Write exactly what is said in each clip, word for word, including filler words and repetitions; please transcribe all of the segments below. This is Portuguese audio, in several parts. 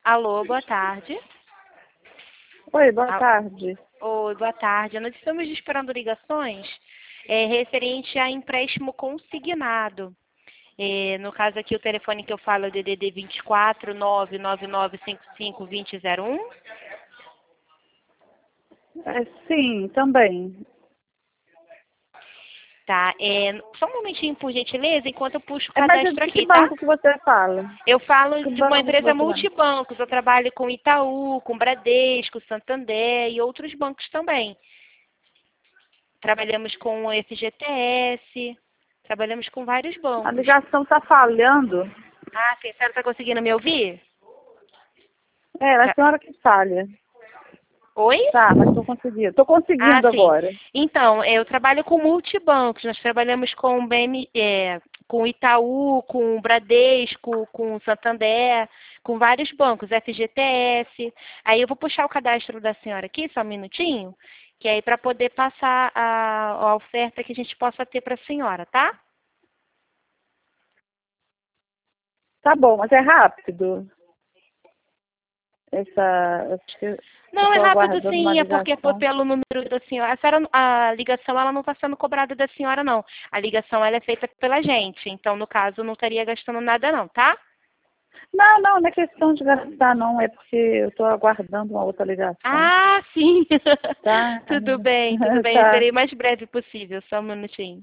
Alô, boa tarde. Oi, boa Al- tarde. Oi, boa tarde. Nós estamos esperando ligações é, referente a empréstimo consignado. É, no caso aqui, o telefone que eu falo é o D D D vinte e quatro, nove nove nove cinco cinco dois zero zero um. É, sim, também. Tá, é, só um momentinho, por gentileza, enquanto eu puxo o É, mas cadastro de que aqui, tá? banco que você fala? Eu falo Que de uma banco que empresa você fala? multibancos. Eu trabalho com Itaú, com Bradesco, Santander e outros bancos também. Trabalhamos com F G T S, trabalhamos com vários A bancos. ligação está falhando. Ah, sim, a senhora está conseguindo me ouvir? É, é a Tá. senhora que falha. Oi? Tá, mas estou conseguindo. Estou Ah, conseguindo sim. agora. Então, eu trabalho com multibancos. Nós trabalhamos com B M, é, com Itaú, com Bradesco, com Santander, com vários bancos, F G T S. Aí eu vou puxar o cadastro da senhora aqui, só um minutinho, que aí para poder passar a, a oferta que a gente possa ter para a senhora, tá? Tá bom, mas é rápido. Essa. Acho que eu Não, é estou rápido aguardando uma sim, é porque foi ligação. pelo número da senhora. A, senhora- a ligação ela não está sendo cobrada da senhora, não. A ligação ela é feita pela gente. Então, no caso, não estaria gastando nada, não, tá? Não, não, não é questão de gastar, não. É porque eu estou aguardando uma outra ligação. Ah, sim. Tá? Tudo bem, tudo bem. Eu Tá. serei o mais breve possível. Só um minutinho.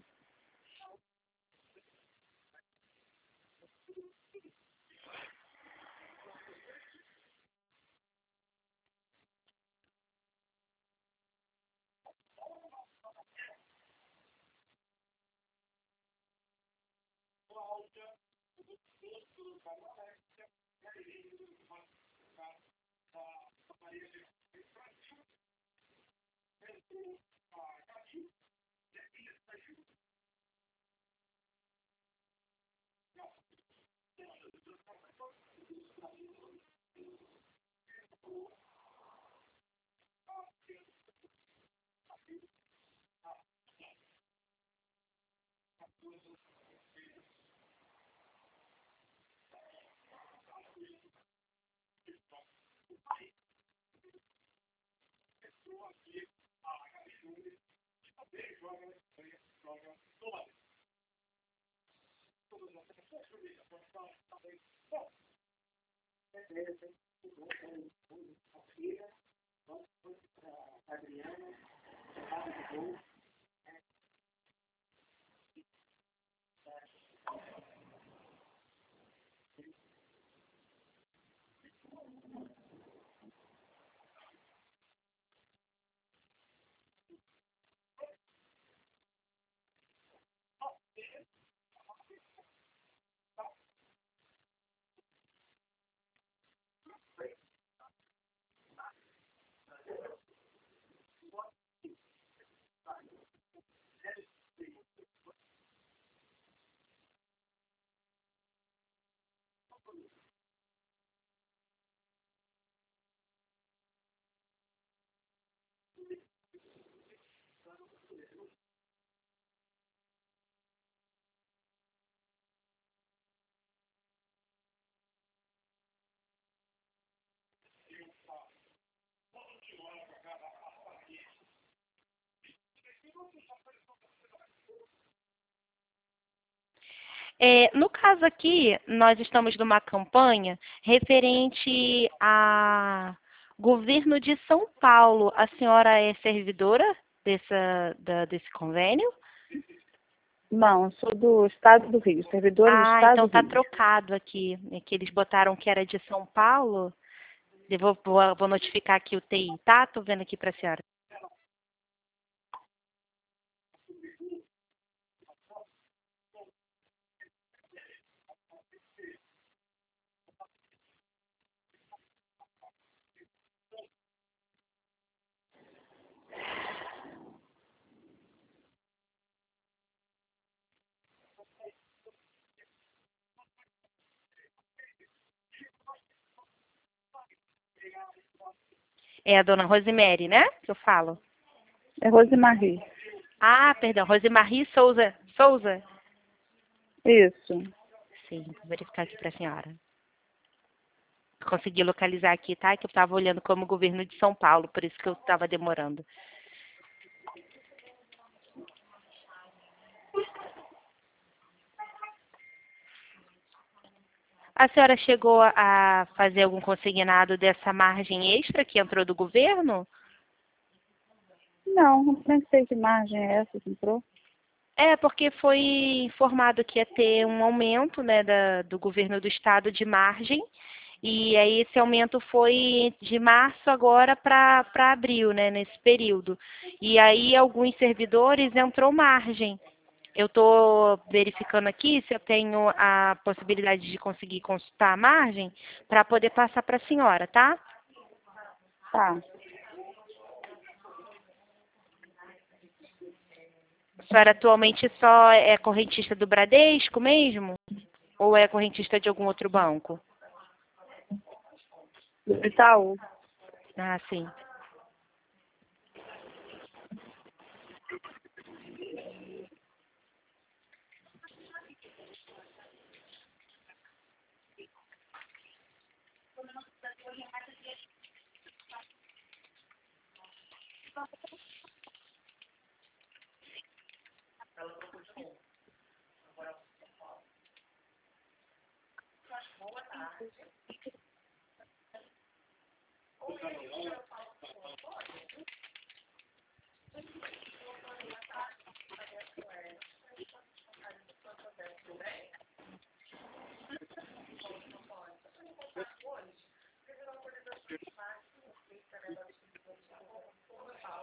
É, no caso aqui, nós estamos numa campanha referente a governo de São Paulo. A senhora é servidora dessa, da- desse convênio? Não, sou do Estado do Rio, servidora do Ah, Estado então do tá Rio. trocado aqui. É que eles botaram que era de São Paulo. Eu vou, vou- vou notificar aqui o T I, tá? Tô vendo aqui pra senhora. É a dona Rosemary, né? Que eu falo. É Rosemarie. Ah, perdão, Rosemarie Souza. Souza? Isso. Sim, vou verificar aqui pra senhora. conseguir localizar aqui, tá? Que eu estava olhando como governo de São Paulo, por isso que eu estava demorando. A senhora chegou a fazer algum consignado dessa margem extra que entrou do governo? Não, nem sei que margem é essa que entrou. É, porque foi informado que ia ter um aumento, né, da, do governo do estado de margem, e aí esse aumento foi de março agora para abril, né, nesse período. E aí alguns servidores entrou margem. Eu estou verificando aqui se eu tenho a possibilidade de conseguir consultar a margem para poder passar para a senhora, tá? Tá. A senhora atualmente só é correntista do Bradesco mesmo? Ou é correntista de algum outro banco? Do Itaú. Ah, sim.